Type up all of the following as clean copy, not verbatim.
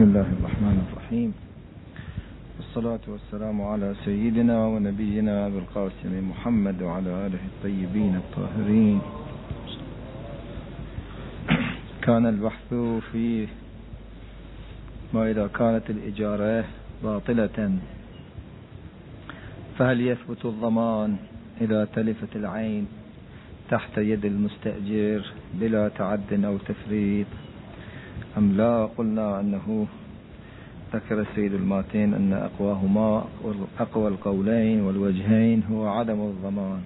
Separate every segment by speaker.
Speaker 1: بسم الله الرحمن الرحيم، والصلاة والسلام على سيدنا ونبينا أبي القاسم محمد وعلى آله الطيبين الطاهرين. كان البحث في ما إذا كانت الإجارة باطلة فهل يثبت الضمان إذا تلفت العين تحت يد المستأجر بلا تعد أو تفريط أم لا؟ قلنا أنه ذكر السيد الماتين أن أقوى القولين والوجهين هو عدم الضمان.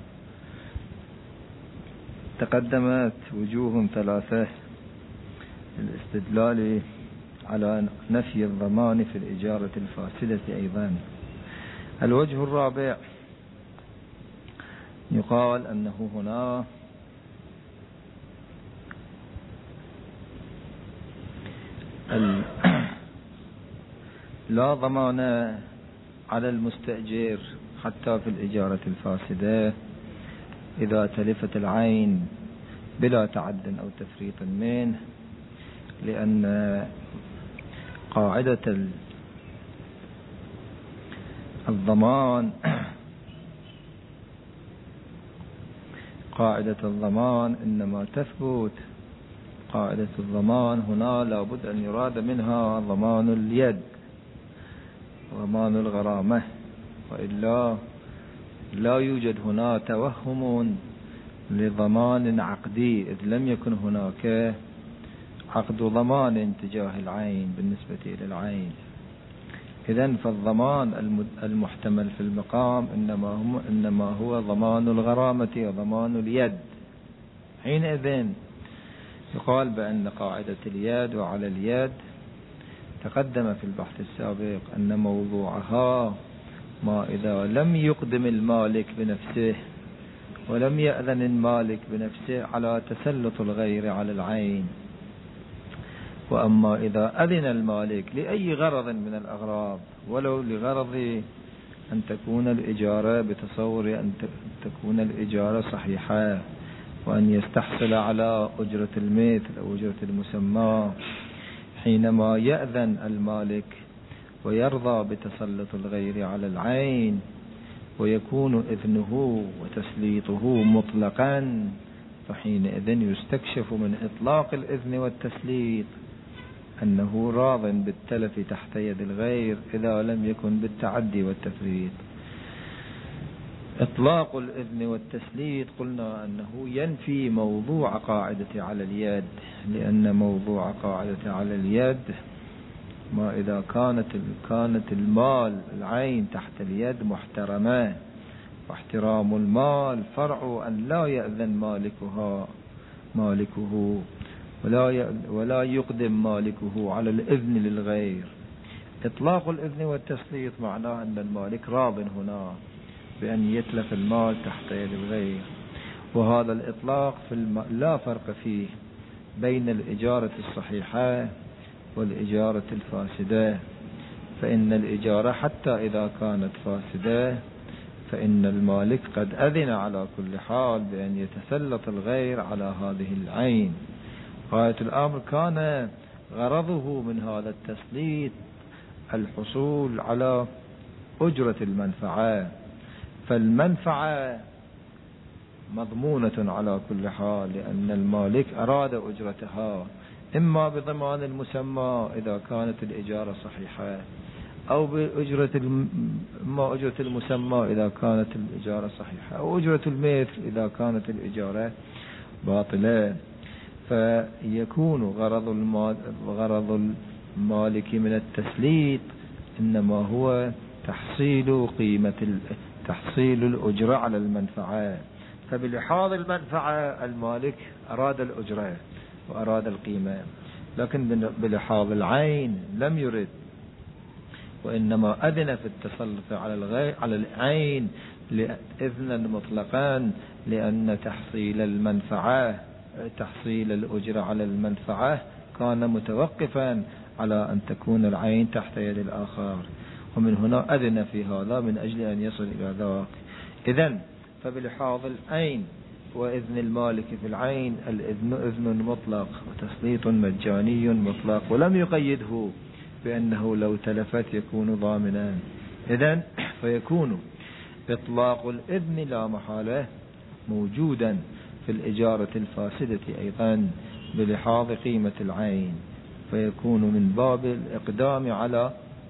Speaker 1: تقدمت وجوه ثلاثة للاستدلال على نفي الضمان في الإجارة الفاسدة أيضا. الوجه الرابع يقال أنه هنا لا ضمان على المستأجر حتى في الإجارة الفاسدة إذا تلفت العين بلا تعد أو تفريط منه، لأن قاعدة الضمان إنما تثبت. قاعدة الضمان هنا لابد أن يراد منها ضمان اليد، ضمان الغرامة، وإلا لا يوجد هنا توهم لضمان عقدي، إذ لم يكن هناك عقد ضمان تجاه العين بالنسبة إلى العين. إذن فالضمان المحتمل في المقام إنما هو ضمان الغرامة وضمان اليد. حينئذ يقال بأن قاعدة اليد وعلى اليد تقدم في البحث السابق أن موضوعها ما إذا لم يقدم المالك بنفسه ولم يأذن المالك بنفسه على تسلط الغير على العين. وأما إذا أذن المالك لأي غرض من الأغراض، ولو لغرض أن تكون الإجارة بتصور أن تكون الإجارة صحيحة وأن يستحصل على أجرة المثل أو أجرة المسمى، حينما يأذن المالك ويرضى بتسلط الغير على العين ويكون إذنه وتسليطه مطلقا، فحينئذ يستكشف من إطلاق الإذن والتسليط أنه راض بالتلف تحت يد الغير إذا لم يكن بالتعدي والتفريط. إطلاق الإذن والتسليط قلنا أنه ينفي موضوع قاعدة على اليد، لأن موضوع قاعدة على اليد ما إذا كانت المال العين تحت اليد محترمة، واحترام المال فرع أن لا يأذن مالكه ولا يقدم مالكه على الإذن للغير. إطلاق الإذن والتسليط معناه أن المالك راض هنا بأن يتلف المال تحت يد الغير. وهذا الإطلاق لا فرق فيه بين الإجارة الصحيحة والإجارة الفاسدة، فإن الإجارة حتى إذا كانت فاسدة فإن المالك قد أذن على كل حال بأن يتسلط الغير على هذه العين. غاية الأمر كان غرضه من هذا التسليط الحصول على أجرة المنفعة، فالمنفعة مضمونة على كل حال، لأن المالك أراد أجرتها إما بضمان المسمى إذا كانت الإجارة صحيحة، أو بأجرة أجرة المسمى إذا كانت الإجارة صحيحة، أو أجرة المثل إذا كانت الإجارة باطلة. فيكون غرض المالك من التسليط إنما هو تحصيل الأجرة على المنفعة. فبلحاظ المنفعة المالك أراد الأجرة وأراد القيمة، لكن بلحاظ العين لم يرد، وإنما أذن في التسلط على العين إذنا مطلقا، لأن تحصيل الأجرة على المنفعة كان متوقفا على أن تكون العين تحت يد الآخر، ومن هنا أذن في هذا من أجل أن يصل إلى ذاك. إذن فبلحاظ العين وإذن المالك في العين الإذن إذن مطلق وتسليط مجاني مطلق، ولم يقيده بأنه لو تلفت يكون ضامنا. إذن فيكون إطلاق الإذن لا محالة موجودا في الإجارة الفاسدة أيضا بلحاظ قيمة العين، فيكون من باب الإقدام على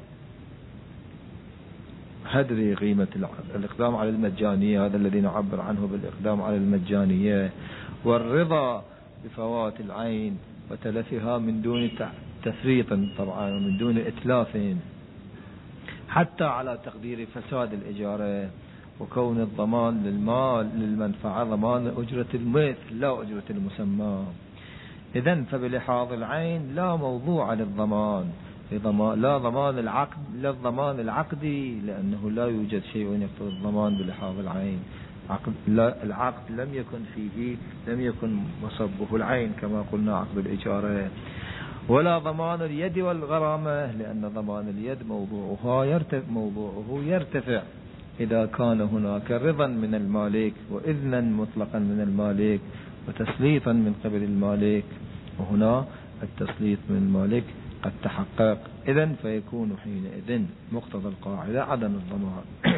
Speaker 1: هدر قيمة الإقدام على المجانية، هذا الذي نعبر عنه بالإقدام على المجانية، والرضا بفوات العين وتلفها من دون تفريط طبعا ومن دون إتلاف، حتى على تقدير فساد الإجارة، وكون الضمان للمال للمنفعة ضمان أجرة المثل لا أجرة المسمى. إذن فبلحاظ العين لا موضوع للضمان، لا ضمان العقد لا الضمان العقدي، لأنه لا يوجد شيء يقتضي الضمان بلحاظ العين. العقد لم يكن مصبه العين كما قلنا عقد الإجارة، ولا ضمان اليد والغرامة، لأن ضمان اليد موضوعه يرتفع إذا كان هناك رضا من المالك وإذنا مطلقا من المالك وتسليطا من قبل المالك، وهنا التسليط من المالك قد تحقق. إذن فيكون حينئذ مقتضى القاعدة عدم الضمان.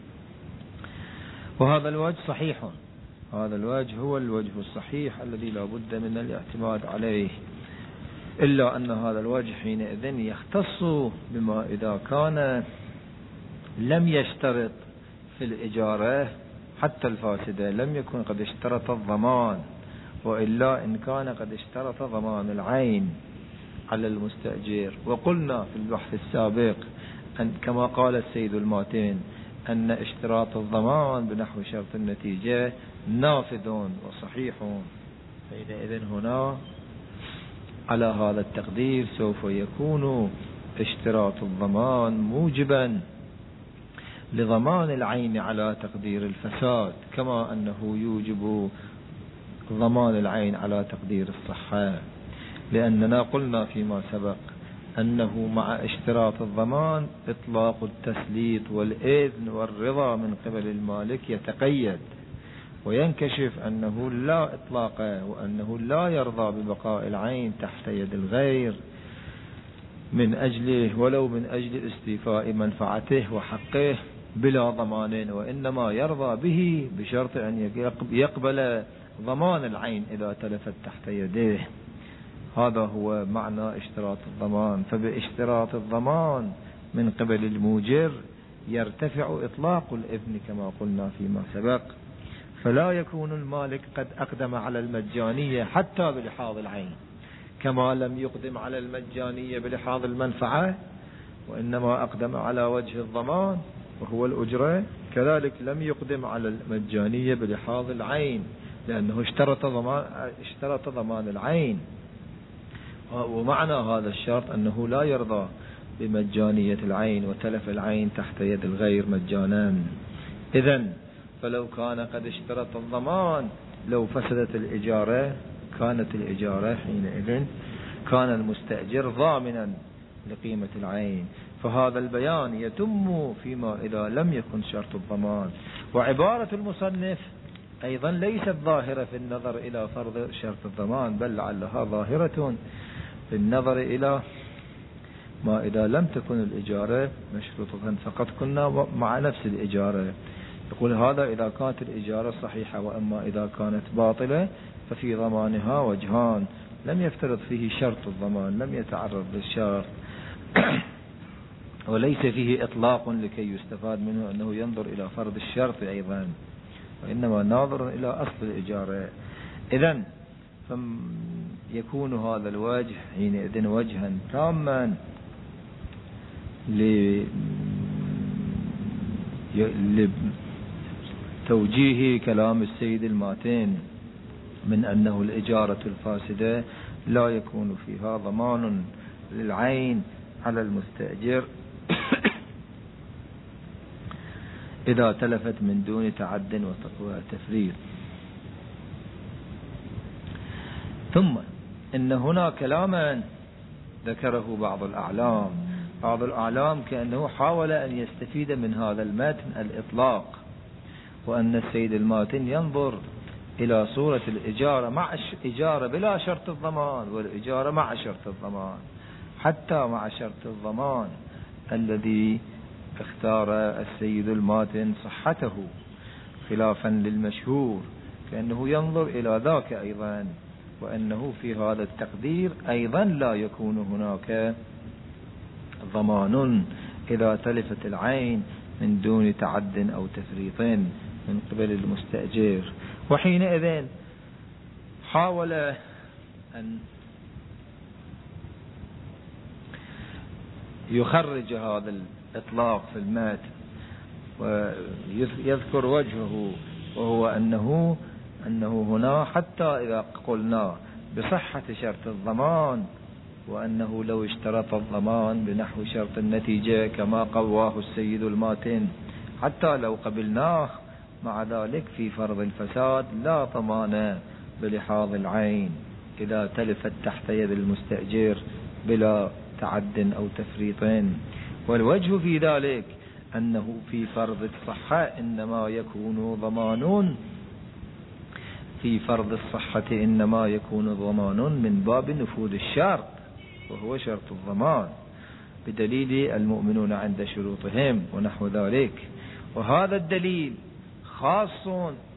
Speaker 1: وهذا الوجه صحيح، هذا الوجه هو الوجه الصحيح الذي لا بد من الاعتماد عليه، إلا أن هذا الوجه حينئذ يختص بما إذا كان لم يشترط في الإجارة حتى الفاسدة، لم يكن قد اشترط الضمان، وإلا إن كان قد اشترط ضمان العين على المستأجر. وقلنا في البحث السابق أن كما قال السيد الماتين أن اشتراط الضمان بنحو شرط النتيجة نافذ وصحيح، فإذا هنا على هذا التقدير سوف يكون اشتراط الضمان موجبا لضمان العين على تقدير الفساد، كما أنه يوجب ضمان العين على تقدير الصحة، لأننا قلنا فيما سبق أنه مع اشتراط الضمان إطلاق التسليط والإذن والرضا من قبل المالك يتقيد، وينكشف أنه لا إطلاق، وأنه لا يرضى ببقاء العين تحت يد الغير من أجله ولو من أجل استيفاء منفعته وحقه بلا ضمان، وإنما يرضى به بشرط أن يقبل ضمان العين إذا تلفت تحت يديه. هذا هو معنى اشتراط الضمان. فباشتراط الضمان من قبل الموجر يرتفع إطلاق الإذن كما قلنا فيما سبق، فلا يكون المالك قد أقدم على المجانية حتى بلحاظ العين، كما لم يقدم على المجانية بلحاظ المنفعة وإنما أقدم على وجه الضمان وهو الأجرة، كذلك لم يقدم على المجانية بلحاظ العين لأنه اشترط ضمان العين. ومعنى هذا الشرط أنه لا يرضى بمجانية العين وتلف العين تحت يد الغير مجانا. إذن فلو كان قد اشترط الضمان لو فسدت الإجارة كانت الإجارة حينئذ كان المستأجر ضامنا لقيمة العين، فهذا البيان يتم فيما إذا لم يكن شرط الضمان. وعبارة المصنف أيضا ليست ظاهرة في النظر إلى فرض شرط الضمان، بل لعلها ظاهرة في النظر إلى ما إذا لم تكن الإجارة مشروطة فقط كنا مع نفس الإجارة. يقول هذا إذا كانت الإجارة صحيحة، وأما إذا كانت باطلة ففي ضمانها وجهان، لم يفترض فيه شرط الضمان، لم يتعرض للشرط وليس فيه إطلاق لكي يستفاد منه أنه ينظر إلى فرض الشرط أيضا، وإنما ناظر إلى أصل الإجارة. إذن يكون هذا الوجه حينئذ وجها تاما لتوجيه كلام السيد الماتين من أنه الإجارة الفاسدة لا يكون فيها ضمان للعين على المستأجر إذا تلفت من دون تعد وتفريط. ثم إن هنا كلاما ذكره بعض الأعلام كأنه حاول أن يستفيد من هذا المتن الإطلاق، وأن السيد الماتن ينظر إلى صورة الإجارة مع إجارة بلا شرط الضمان والإجارة مع شرط الضمان، حتى مع شرط الضمان الذي اختار السيد الماتن صحته خلافا للمشهور، كأنه ينظر إلى ذاك أيضا، وأنه في هذا التقدير أيضا لا يكون هناك ضمان إذا تلفت العين من دون تعد أو تفريط من قبل المستأجر. وحينئذ حاول أن يخرج هذا الإطلاق في المتن ويذكر وجهه، وهو أنه هنا حتى إذا قلنا بصحة شرط الضمان، وأنه لو اشترط الضمان بنحو شرط النتيجة كما قواه السيد الماتن، حتى لو قبلناه مع ذلك في فرض الفساد لا ضمان بلحاظ العين إذا تلفت تحت يد المستأجر بلا تعد أو تفريط. والوجه في ذلك أنه في فرض الصحة إنما يكون ضمان، في فرض الصحة إنما يكون ضمان من باب نفوذ الشرط، وهو شرط الضمان بدليل المؤمنون عند شروطهم ونحو ذلك. وهذا الدليل خاص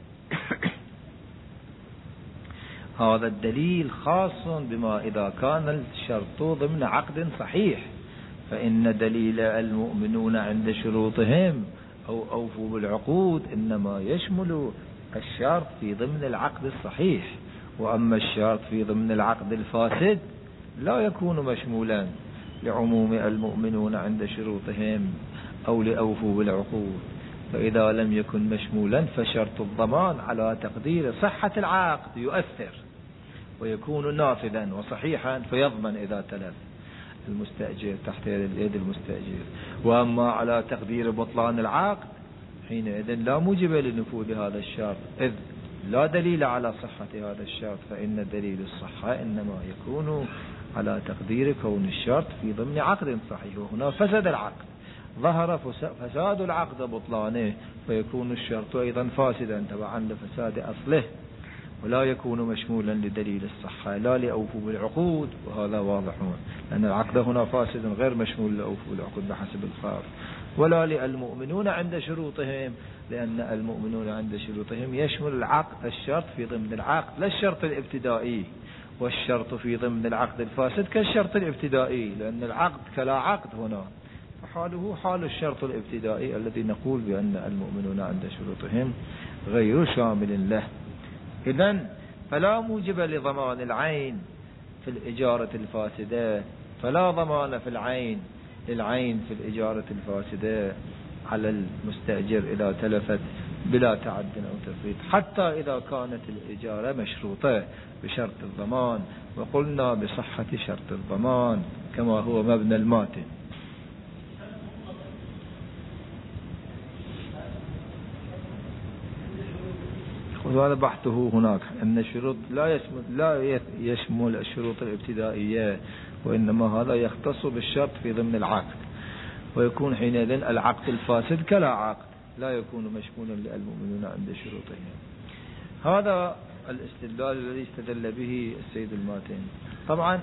Speaker 1: هذا الدليل خاص بما إذا كان الشرط ضمن عقد صحيح، فإن دليل المؤمنون عند شروطهم أو أوفوا بالعقود إنما يشمل الشرط في ضمن العقد الصحيح، وأما الشرط في ضمن العقد الفاسد لا يكون مشمولا لعموم المؤمنون عند شروطهم أو لأوفوا بالعقود. فإذا لم يكن مشمولا فشرط الضمان على تقدير صحة العقد يؤثر ويكون نافذا وصحيحا، فيضمن إذا تلف المستأجر تحت يد المستأجر. وأما على تقدير بطلان العقد حينئذ لا موجب لنفوذ هذا الشرط، إذ لا دليل على صحة هذا الشرط، فإن دليل الصحة إنما يكون على تقدير كون الشرط في ضمن عقد صحيح، وهنا فسد العقد، ظهر فساد العقد بطلانه، فيكون الشرط أيضا فاسدا تبعا لفساد أصله، ولا يكون مشمولا لدليل الصحة لا لأوفوا بالعقود، وهذا واضح لأن العقد هنا فاسد غير مشمول لأوفوا بالعقود بحسب الخاف، ولا للمؤمنون عند شروطهم، لأن المؤمنون عند شروطهم يشمل العقد الشرط في ضمن العقد لا الشرط الابتدائي، والشرط في ضمن العقد الفاسد كالشرط الابتدائي، لأن العقد كلا عقد هنا، فحاله حال الشرط الابتدائي الذي نقول بأن المؤمنون عند شروطهم غير شامل له. إذن فلا موجب لضمان العين في الإجارة الفاسدة، فلا ضمان في العين في الإجارة الفاسدة على المستأجر إذا تلفت بلا تعد أو تفريط، حتى إذا كانت الإجارة مشروطة بشرط الضمان، وقلنا بصحة شرط الضمان كما هو مبنى الماتن. وهذا بحثه هناك أن الشروط لا يشمل الشروط الابتدائية، وإنما هذا يختص بالشرط في ضمن العقد، ويكون حينئذ العقد الفاسد كلا عقد لا يكون مشمولا للمؤمنين عند شروطهم. هذا الاستدلال الذي استدل به السيد الماتن. طبعا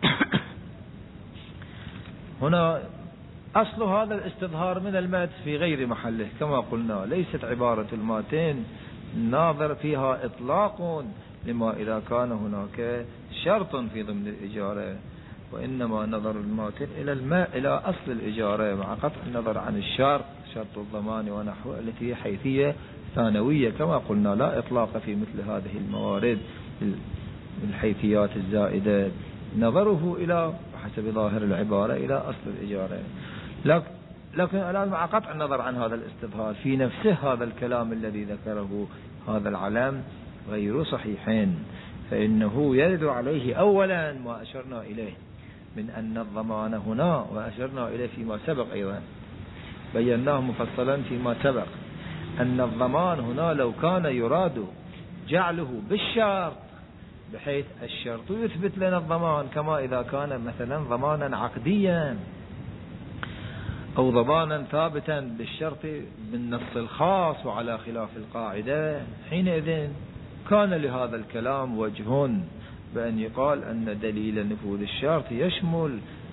Speaker 1: هنا أصل هذا الاستظهار من المتن في غير محله كما قلنا، ليست عبارة الماتن ناظر فيها إطلاق لما إذا كان هناك شرط في ضمن الإجارة، وإنما نظر الماتن إلى أصل الإجارة مع قطع النظر عن الشرط، شرط الضمان ونحوه التي هي حيثية ثانوية كما قلنا، لا إطلاق في مثل هذه الموارد الحيثيات الزائدة، نظره إلى حسب ظاهر العبارة إلى أصل الإجارة. لكن الآن مع قطع النظر عن هذا الاستظهار في نفسه هذا الكلام الذي ذكره هذا العلم غير صحيحين، فإنه يرد عليه أولا ما أشرنا إليه من أن الضمان هنا، وأشرنا إليه فيما سبق أيضا بيناه مفصلا فيما سبق، أن الضمان هنا لو كان يراد جعله بالشرط بحيث الشرط يثبت لنا الضمان، كما إذا كان مثلا ضمانا عقديا أو ضمانا ثابتا بالشرط بالنص الخاص وعلى خلاف القاعدة، حينئذ كان لهذا الكلام وجه بأن يقال أن دليل نفوذ الشرط يشمل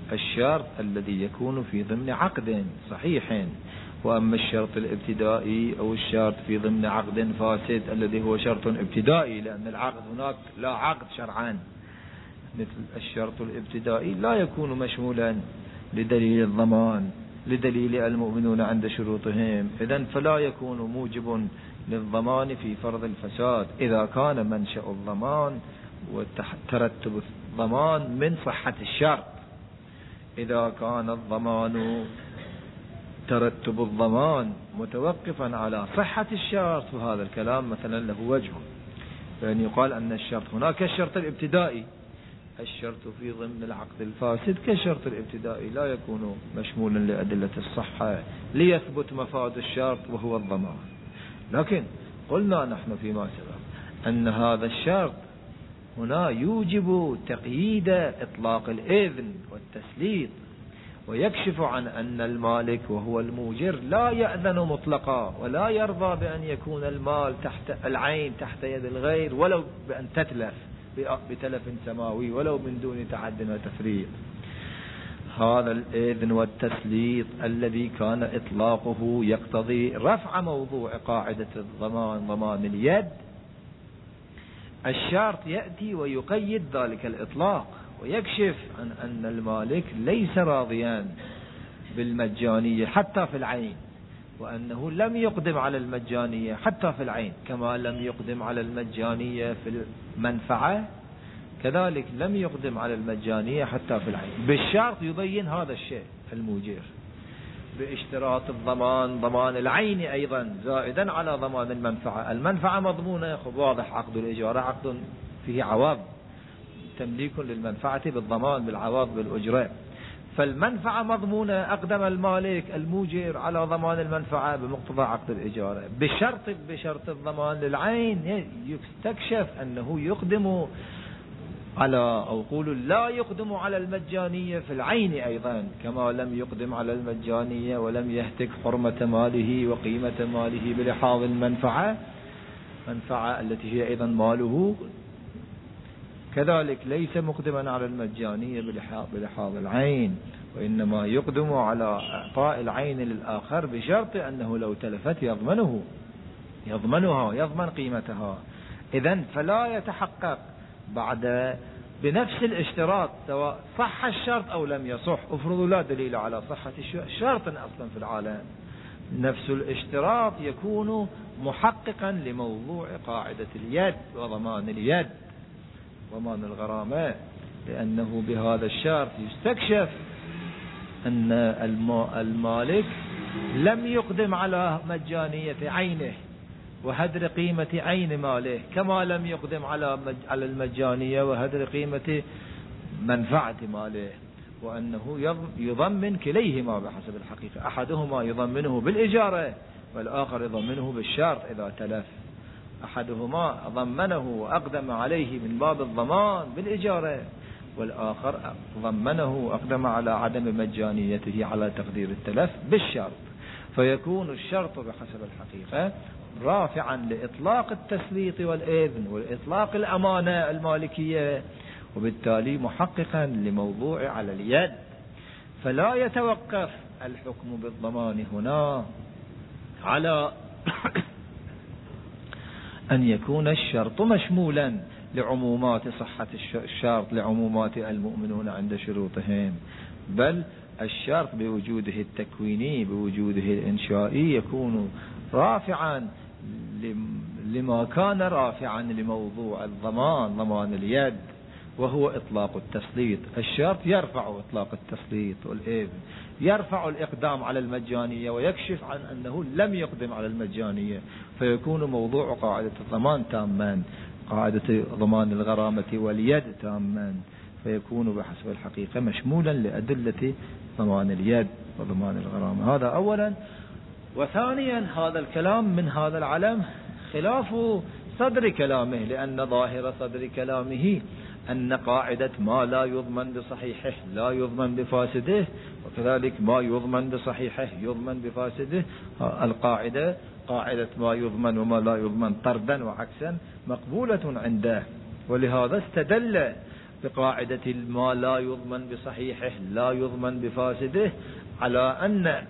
Speaker 1: الشرط الذي يكون في ضمن عقد صحيح. وأما الشرط الابتدائي أو الشرط في ضمن عقد فاسد الذي هو شرط ابتدائي، لأن العقد هناك لا عقد شرعا، مثل الشرط الابتدائي لا يكون مشمولا لدليل الضمان، لدليل المؤمنون عند شروطهم، إذن فلا يكون موجب للضمان في فرض الفساد إذا كان منشأ الضمان وترتب الضمان من صحة الشرط. إذا كان الضمان ترتب الضمان متوقفا على صحة الشرط، فهذا الكلام مثلا له وجه، يعني يقال أن الشرط هناك الشرط الابتدائي، الشرط في ضمن العقد الفاسد كالشرط الابتدائي لا يكون مشمولا لأدلة الصحة ليثبت مفاد الشرط وهو الضمان. لكن قلنا نحن فيما سبق أن هذا الشرط هنا يوجب تقييد إطلاق الإذن والتسليط، ويكشف عن أن المالك وهو الموجر لا يأذن مطلقا ولا يرضى بأن يكون المال تحت العين تحت يد الغير ولو بأن تتلف بتلف سماوي ولو من دون تعد وتفريط. هذا الإذن والتسليط الذي كان إطلاقه يقتضي رفع موضوع قاعدة الضمان ضمان اليد، الشرط يأتي ويقيد ذلك الإطلاق ويكشف عن أن المالك ليس راضيا بالمجانية حتى في العين، وأنه لم يقدم على المجانية حتى في العين، كما لم يقدم على المجانية في المنفعة كذلك لم يقدم على المجانية حتى في العين. بالشرط يبين هذا الشيء الموجر، باشتراط الضمان ضمان العين أيضا زائدا على ضمان المنفعة. المنفعة مضمونة، واضح، عقد الإجارة عقد فيه عوض، تمليك للمنفعة بالضمان بالعوض بالأجرة، فالمنفعة مضمونة، أقدم المالك الموجر على ضمان المنفعة بمقتضى عقد الإجارة. بشرط الضمان للعين يستكشف أنه يقدم على، أو قول لا يقدم على المجانية في العين أيضا، كما لم يقدم على المجانية ولم يهتك حرمة ماله وقيمة ماله بلحاظ المنفعة التي هي أيضا ماله، كذلك ليس مقدما على المجانية بلحاظ العين، وإنما يقدم على إعطاء العين للآخر بشرط أنه لو تلفت يضمنها يضمن قيمتها. إذن فلا يتحقق بعد بنفس الاشتراط سواء صح الشرط أو لم يصح. افرضوا لا دليل على صحة الشرط أصلا في العالم، نفس الاشتراط يكون محققا لموضوع قاعدة اليد وضمان اليد ضمان الغرامة، لأنه بهذا الشرط يستكشف أن المالك لم يقدم على مجانية عينه وهدر قيمة عين ماله، كما لم يقدم على المجانية وهدر قيمة منفعة ماله، وأنه يضمن كليهما بحسب الحقيقة، أحدهما يضمنه بالإجارة والآخر يضمنه بالشرط إذا تلف. أحدهما ضمنه وأقدم عليه من باب الضمان بالإجارة، والآخر ضمنه وأقدم على عدم مجانيته على تقدير التلف بالشرط، فيكون الشرط بحسب الحقيقة رافعا لإطلاق التسليط والإذن والإطلاق الأمانة المالكية، وبالتالي محققا لموضوع على اليد. فلا يتوقف الحكم بالضمان هنا على أن يكون الشرط مشمولا لعمومات صحة الشرط، لعمومات المؤمنون عند شروطهم، بل الشرط بوجوده التكويني بوجوده الإنشائي يكون رافعا لما كان رافعا لموضوع الضمان ضمان اليد، وهو إطلاق التسليط. الشرط يرفع إطلاق التسليط والإذن، يرفع الإقدام على المجانية ويكشف عن أنه لم يقدم على المجانية، فيكون موضوع قاعدة الضمان تاما، قاعدة ضمان الغرامة واليد تاما، فيكون بحسب الحقيقة مشمولا لأدلة ضمان اليد وضمان الغرامة. هذا أولا. وثانيا هذا الكلام من هذا العلم خلاف صدر كلامه، لأن ظاهر صدر كلامه أن قاعدة ما لا يضمن بصحيحه لا يضمن بفاسده، وكذلك ما يضمن بصحيحه يضمن بفاسده. القاعدة قاعدة ما يضمن وما لا يضمن طردا وعكسا مقبولة عنده، ولهذا استدل بقاعدة ما لا يضمن بصحيحه لا يضمن بفاسده، على أن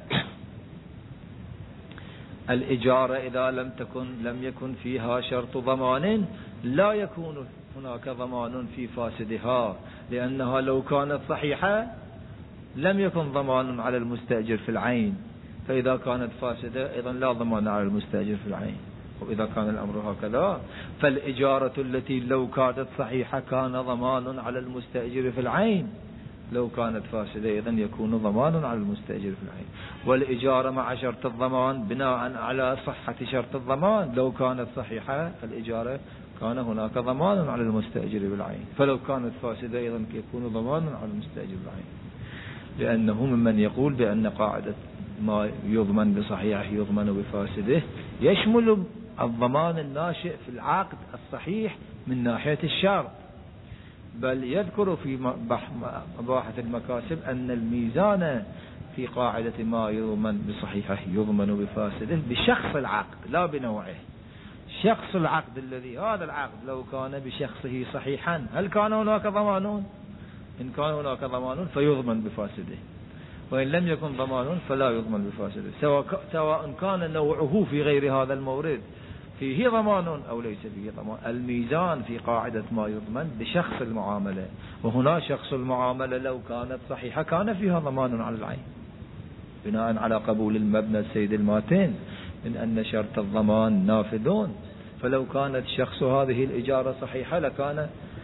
Speaker 1: الإجارة إذا لم يكن فيها شرط ضمان لا يكون هناك ضمان في فاسدها، لأنها لو كانت صحيحة لم يكن ضمان على المستأجر في العين، فإذا كانت فاسدة أيضا لا ضمان على المستأجر في العين. وإذا كان الأمر هكذا فالإجارة التي لو كانت صحيحة كان ضمان على المستأجر في العين، لو كانت فاسدة أيضا يكون ضمان على المستأجر في العين. والإجارة مع شرط الضمان بناء على صحة شرط الضمان، لو كانت صحيحة الإجارة كان هناك ضمان على المستأجر بالعين، فلو كانت فاسدة أيضا يكون ضمان على المستأجر بالعين، لأنه ممن يقول بأن قاعدة ما يضمن بصحيحه يضمن بفاسده يشمل الضمان الناشئ في العقد الصحيح من ناحية الشرط، بل يذكر في مباحث المكاسب أن الميزان في قاعدة ما يضمن بصحيحه يضمن بفاسده بشخص العقد لا بنوعه. شخص العقد الذي هذا العقد لو كان بشخصه صحيحا هل كان هناك ضمان؟ إن كان هناك ضمان فيضمن بفاسده، وإن لم يكن ضمان فلا يضمن بفاسده، سواء كان نوعه في غير هذا المورد فيه ضمان أو ليس فيه ضمان. الميزان في قاعدة ما يضمن بشخص المعاملة، وهنا شخص المعاملة لو كانت صحيحة كان فيها ضمان على العين بناء على قبول المبنى السيد الماتين من أن شرط الضمان نافذون، فلو كانت شخص هذه الإجارة صحيحة لكان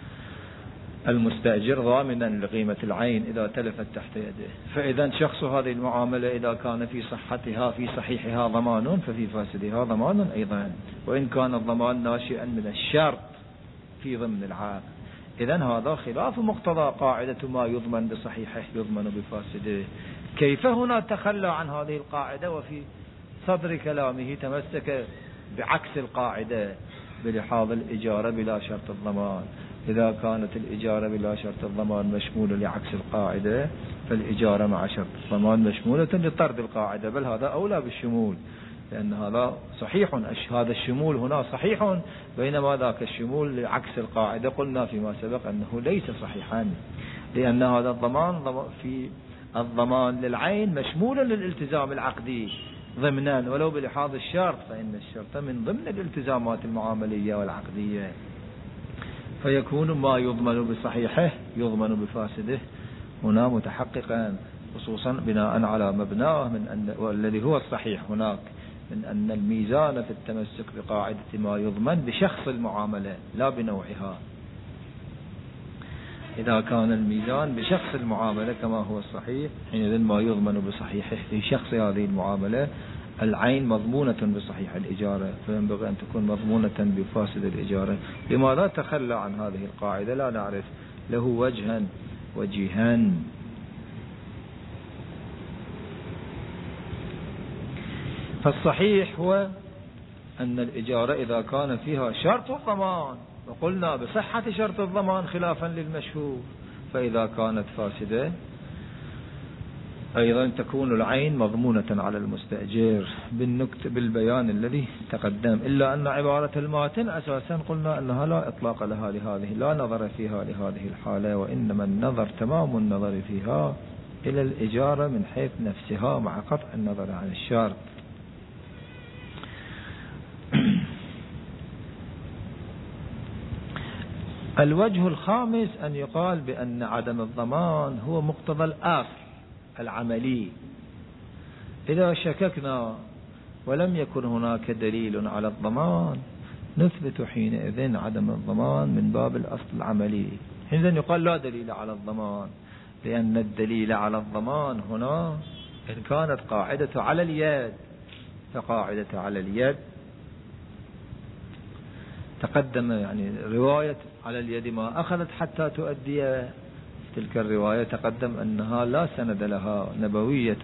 Speaker 1: المستأجر ضامنا لقيمة العين إذا تلفت تحت يده. فإذا شخص هذه المعاملة إذا كان في صحتها في صحيحها ضمان ففي فاسدها ضمان أيضا، وإن كان الضمان ناشئا من الشرط في ضمن العقد. إذن هذا خلاف مقتضى قاعدة ما يضمن بصحيحه يضمن بفاسده. كيف هنا تخلى عن هذه القاعدة وفي صدر كلامه تمسك بعكس القاعدة بلحاظ الإجارة بلا شرط الضمان؟ إذا كانت الإجارة بلا شرط الضمان مشمولة لعكس القاعدة فالإجارة مع شرط الضمان مشمولة لطرد القاعدة، بل هذا أولى بالشمول، لأن هذا صحيح، هذا الشمول هنا صحيح، بينما ذاك الشمول لعكس القاعدة قلنا فيما سبق أنه ليس صحيحا، لأن هذا الضمان في الضمان للعين مشمول للالتزام العقدي ضمنا ولو بلحاظ الشرط، فإن الشرط من ضمن الالتزامات المعاملية والعقدية، فيكون ما يضمن بصحيحه يضمن بفاسده هنا متحققا، خصوصا بناء على مبناه من أن والذي هو الصحيح هناك من أن الميزان في التمسك بقاعدة ما يضمن بشخص المعاملة لا بنوعها. إذا كان الميزان بشخص المعاملة كما هو الصحيح حينئذ ما يضمن بصحيحه في شخص هذه المعاملة العين مضمونة بصحيح الإجارة، فينبغي أن تكون مضمونة بفاسد الإجارة. لماذا تخلى عن هذه القاعدة لا نعرف له وجها. فالصحيح هو أن الإجارة إذا كان فيها شرط الضمان، وقلنا بصحة شرط الضمان خلافا للمشهور، فإذا كانت فاسدة أيضا تكون العين مضمونة على المستأجر بالبيان الذي تقدم، إلا أن عبارة الماتن أساسا قلنا أنها لا إطلاق لها لهذه، لا نظر فيها لهذه الحالة، وإنما النظر تمام النظر فيها إلى الإجارة من حيث نفسها مع قطع النظر عن الشرط. الوجه الخامس أن يقال بأن عدم الضمان هو مقتضى الأصل العملي. إذا شككنا ولم يكن هناك دليل على الضمان نثبت حينئذ عدم الضمان من باب الأصل العملي. حينئذ يقال لا دليل على الضمان، لأن الدليل على الضمان هنا إن كانت قاعدة على اليد، فقاعدة على اليد تقدم يعني رواية على اليد ما أخذت حتى تؤدي، تلك الرواية تقدم أنها لا سند لها نبوية.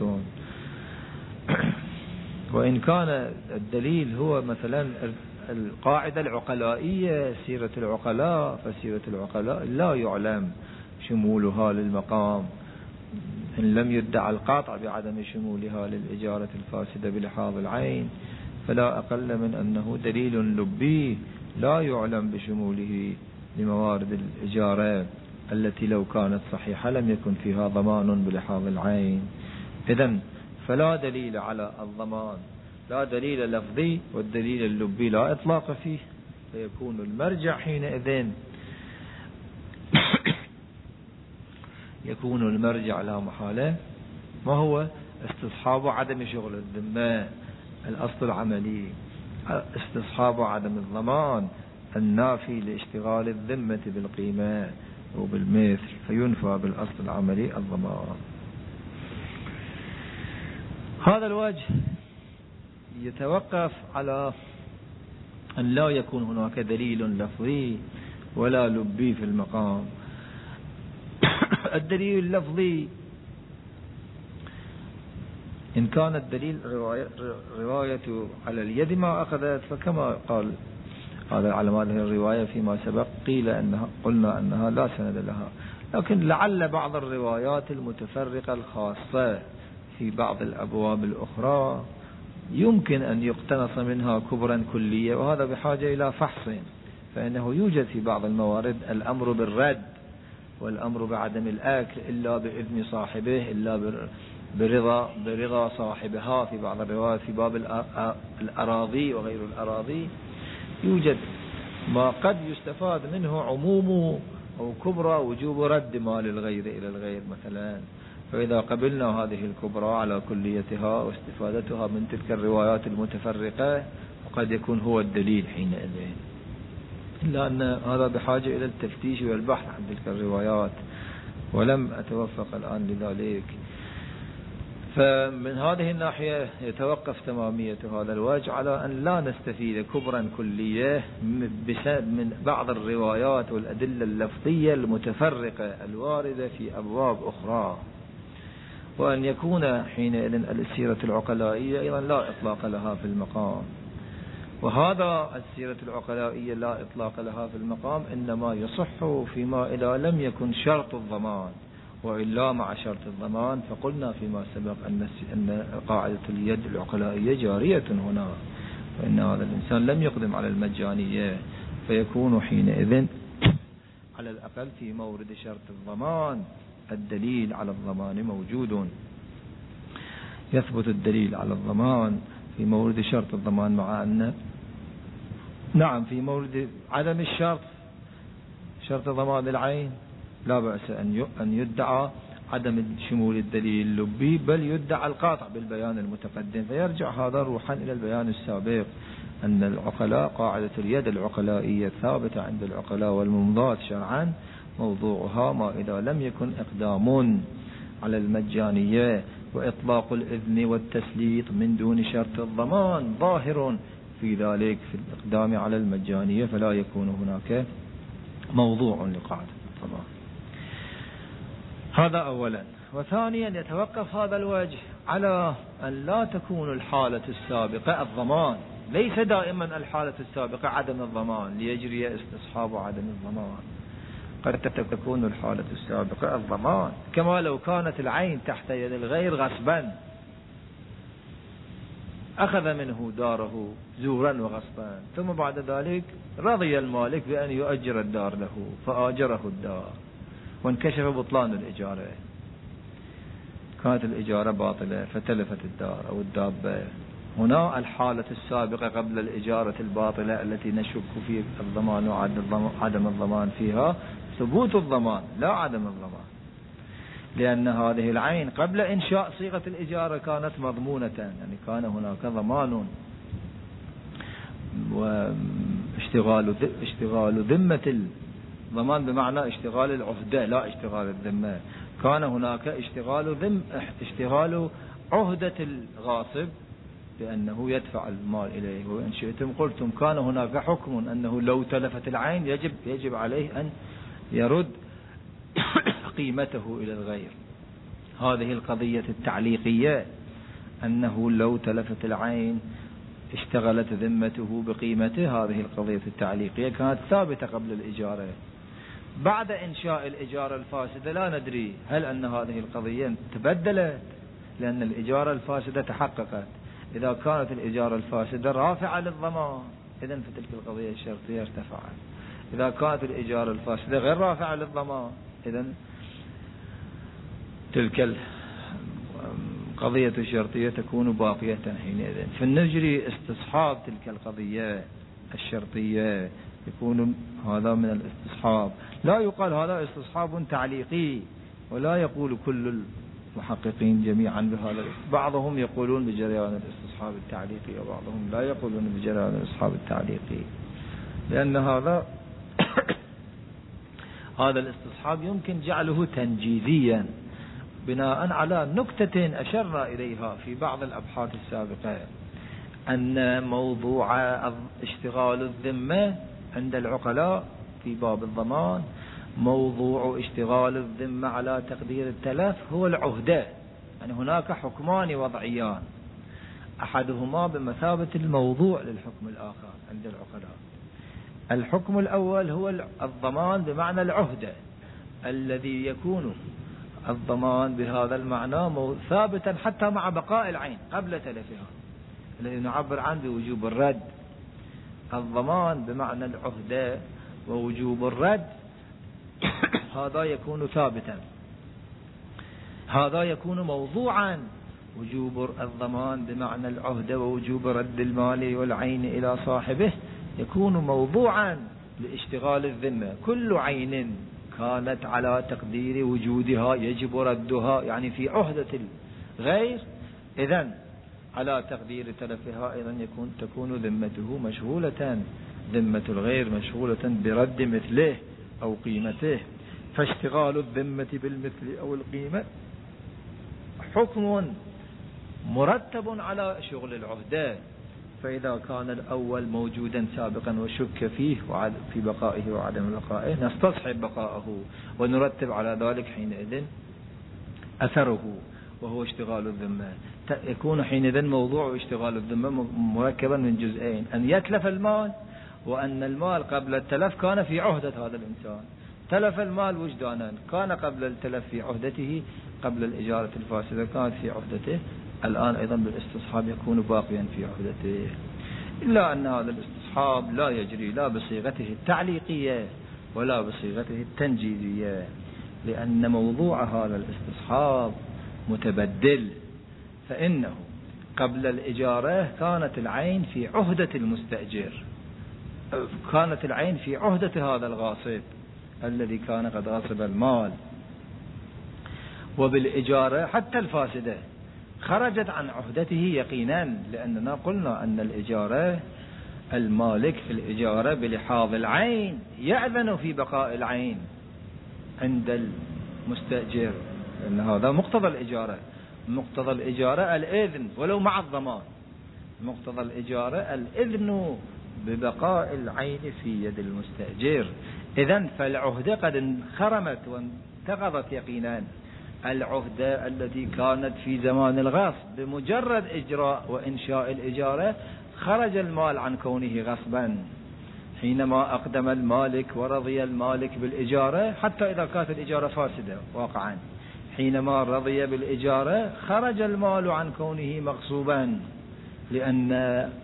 Speaker 1: وإن كان الدليل هو مثلا القاعدة العقلائية سيرة العقلاء، فسيرة العقلاء لا يعلم شمولها للمقام إن لم يدعى القاطع بعدم شمولها للإجارة الفاسدة بلحاظ العين، فلا أقل من أنه دليل لبي لا يعلم بشموله لموارد الإجارة التي لو كانت صحيحة لم يكن فيها ضمان بلحاظ العين. إذن فلا دليل على الضمان، لا دليل لفظي، والدليل اللبي لا إطلاق فيه، فيكون المرجع حينئذ يكون المرجع لا محالة ما هو استصحاب عدم شغل الذمة، الأصل العملي، استصحاب عدم الضمان النافي لاشتغال الذمة بالقيمة وبالمثل، فينفى بالأصل العملي الضمان. هذا الوجه يتوقف على أن لا يكون هناك دليل لفظي ولا لبي في المقام. الدليل اللفظي إن كان الدليل رواية على اليد ما أخذت، فكما قال هذا على هذه الرواية فيما سبق قلنا أنها لا سند لها، لكن لعل بعض الروايات المتفرقة الخاصة في بعض الأبواب الأخرى يمكن أن يقتنص منها كبرا كلية، وهذا بحاجة إلى فحص، فإنه يوجد في بعض الموارد الأمر بالرد والأمر بعدم الأكل إلا بإذن صاحبه، إلا برضا صاحبها في بعض الروايات في باب الأراضي وغير الأراضي، يوجد ما قد يستفاد منه عموم أو كبرى وجوب رد مال الغير إلى الغير مثلا. فإذا قبلنا هذه الكبرى على كليتها واستفادتها من تلك الروايات المتفرقة وقد يكون هو الدليل حينئذ، إلا أن هذا بحاجة إلى التفتيش والبحث عن تلك الروايات ولم أتوفق الآن لذلك. فمن هذه الناحية يتوقف تمامية هذا الوجه على أن لا نستفيد كبرا كلية من بعض الروايات والأدلة اللفظية المتفرقة الواردة في أبواب أخرى، وأن يكون حينئذ السيرة العقلائية أيضا لا إطلاق لها في المقام. وهذا السيرة العقلائية لا إطلاق لها في المقام إنما يصح فيما إذا لم يكن شرط الضمان، وإلا مع شرط الضمان فقلنا فيما سبق أن قاعدة اليد العقلائية جارية هنا، وإن هذا الإنسان لم يقدم على المجانية، فيكون حينئذ على الأقل في مورد شرط الضمان الدليل على الضمان موجود، يثبت الدليل على الضمان في مورد شرط الضمان، مع أن نعم في مورد عدم الشرط شرط ضمان العين لا بأس أن يدعى عدم شمول الدليل اللبي، بل يدعى القاطع بالبيان المتقدم، فيرجع هذا روحا إلى البيان السابق أن العقلاء قاعدة اليد العقلائية ثابتة عند العقلاء والممضات شرعا، موضوعها ما إذا لم يكن إقدام على المجانية وإطلاق الإذن والتسليط من دون شرط الضمان ظاهر في ذلك في الإقدام على المجانية، فلا يكون هناك موضوع لقاعدة الضمان. هذا أولا. وثانيا يتوقف هذا الوجه على أن لا تكون الحالة السابقة الضمان، ليس دائما الحالة السابقة عدم الضمان ليجري استصحاب عدم الضمان، قد تكون الحالة السابقة الضمان، كما لو كانت العين تحت يد الغير غصبا أخذ منه داره زورا وغصبا، ثم بعد ذلك رضي المالك بأن يؤجر الدار له فآجره الدار وانكشف بطلان الإجارة، كانت الإجارة باطلة فتلفت الدار أو الدابة. هنا الحالة السابقة قبل الإجارة الباطلة التي نشك في الضمان وعدم الضمان فيها ثبوت الضمان لا عدم الضمان، لأن هذه العين قبل إنشاء صيغة الإجارة كانت مضمونة، يعني كان هناك ضمان واشتغال ذمة الضمان بمعنى اشتغال العهدة لا اشتغال الذمة، كان هناك اشتغال عهدة الغاصب بأنه يدفع المال إليه، وإن شئتم قلتم كان هناك حكم أنه لو تلفت العين يجب عليه أن يرد قيمته إلى الغير. هذه القضية التعليقية أنه لو تلفت العين اشتغلت ذمته بقيمته، هذه القضية التعليقية كانت ثابتة قبل الإجارة. بعد إنشاء الإجارة الفاسدة لا ندري هل أن هذه القضية تبدلت، لأن الإجارة الفاسدة تحققت. إذا كانت الإجارة الفاسدة رافعة للضمان إذن في تلك القضية الشرطية ارتفعت، إذا كانت الإجارة الفاسدة غير رافعة للضمان إذن تلك القضية الشرطية تكون باقية حينئذ. فنجري استصحاب تلك القضية الشرطية يكون هذا من الاستصحاب. لا يقال هذا استصحاب تعليقي، ولا يقول كل المحققين جميعا بهذا. بعضهم يقولون بجريان الاستصحاب التعليقي، وبعضهم لا يقولون بجريان الاستصحاب التعليقي، لأن هذا الاستصحاب يمكن جعله تنجيزيا بناء على نكتة أشرنا إليها في بعض الأبحاث السابقة، أن موضوع اشتغال الذمة عند العقلاء في باب الضمان، موضوع اشتغال الذمة على تقدير التلف هو العهدة. يعني هناك حكمان وضعيان، أحدهما بمثابة الموضوع للحكم الآخر عند العقلاء. الحكم الأول هو الضمان بمعنى العهدة، الذي يكون الضمان بهذا المعنى ثابتا حتى مع بقاء العين قبل تلفها، الذي نعبر عنه بوجوب الرد. الضمان بمعنى العهدة ووجوب الرد هذا يكون ثابتا، هذا يكون موضوعا. وجوب الضمان بمعنى العهدة ووجوب رد المال والعين إلى صاحبه يكون موضوعا لاشتغال الذمة. كل عين كانت على تقدير وجودها يجب ردها، يعني في عهدة الغير، إذن على تقدير تلفها إذن تكون ذمته مشغولة، ذمة الغير مشغولة برد مثله أو قيمته. فاشتغال الذمة بالمثل أو القيمة حكم مرتب على شغل العهدة. فإذا كان الأول موجودا سابقا وشك فيه في بقائه وعدم بقائه نستصحب بقائه ونرتب على ذلك حينئذ أثره وهو اشتغال الذمة. يكون حينئذ موضوع اشتغال الذمة مركبا من جزئين: أن يتلف المال، وأن المال قبل التلف كان في عهدة هذا الإنسان. تلف المال وجدانا، كان قبل التلف في عهدته، قبل الإجارة الفاسدة كانت في عهدته، الآن أيضا بالاستصحاب يكون باقيا في عهدته. إلا أن هذا الاستصحاب لا يجري لا بصيغته التعليقية ولا بصيغته التنجيزية، لأن موضوع هذا الاستصحاب متبدل. فإنه قبل الإجارة كانت العين في عهدة المستأجر، كانت العين في عهدة هذا الغاصب الذي كان قد غصب المال. وبالإجارة حتى الفاسدة خرجت عن عهدته يقينا، لأننا قلنا أن الإجارة المالك في الإجارة بلحاظ العين يأذن في بقاء العين عند المستأجر، لأن هذا مقتضى الإجارة. مقتضى الإجارة الإذن ولو مع الضمان، مقتضى الإجارة الإذن ببقاء العين في يد المستأجر. إذن فالعهدة قد انخرمت وانتقضت يقينا. العهدة التي كانت في زمان الغصب بمجرد إجراء وإنشاء الإجارة خرج المال عن كونه غصبا. حينما أقدم المالك ورضي المالك بالإجارة، حتى إذا كانت الإجارة فاسدة واقعا، حينما رضي بالإجارة خرج المال عن كونه مغصوبا، لأن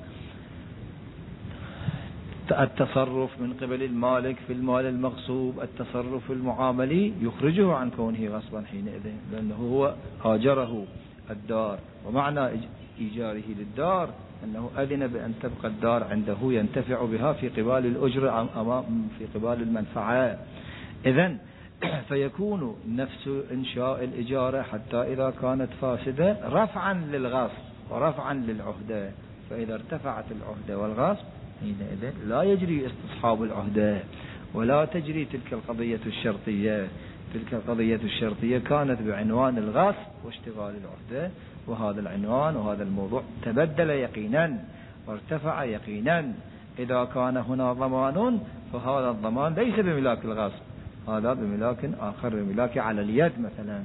Speaker 1: التصرف من قبل المالك في المال المغصوب، التصرف المعاملي، يخرجه عن كونه غصبا حينئذ، لأنه هو آجره الدار. ومعنى إيجاره للدار أنه أذن بأن تبقى الدار عنده ينتفع بها في قبال الأجر في قبال المنفعة. إذن فيكون نفس إنشاء الإجارة حتى إذا كانت فاسدة رفعا للغصب ورفعا للعهدة. فإذا ارتفعت العهدة والغصب حينئذ لا يجري استصحاب العهدة ولا تجري تلك القضية الشرطية. تلك القضية الشرطية كانت بعنوان الغصب واشتغال العهدة، وهذا العنوان وهذا الموضوع تبدل يقينا وارتفع يقينا. إذا كان هنا ضمان فهذا الضمان ليس بملاك الغصب، هذا بملاك آخر، بملاك على اليد مثلا.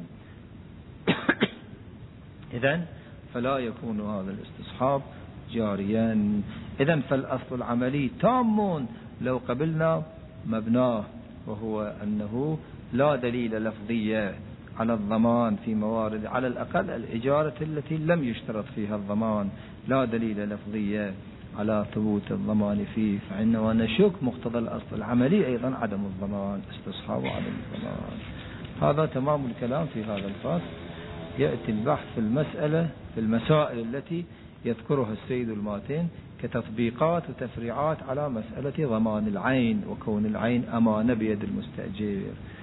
Speaker 1: إذن فلا يكون هذا الاستصحاب جاريا. إذن فالأصل العملي تام لو قبلنا مبناه، وهو أنه لا دليل لفظية على الضمان في موارد، على الأقل الإجارة التي لم يشترط فيها الضمان لا دليل لفظية على ثبوت الضمان فيه، فإنما نشك مقتضى الأصل العملي أيضا عدم الضمان، استصحاب عدم الضمان. هذا تمام الكلام في هذا الفصل. يأتي البحث في المسائل التي يذكرها السيد الماتن كتطبيقات وتفريعات على مسألة ضمان العين وكون العين أمانة بيد المستأجر.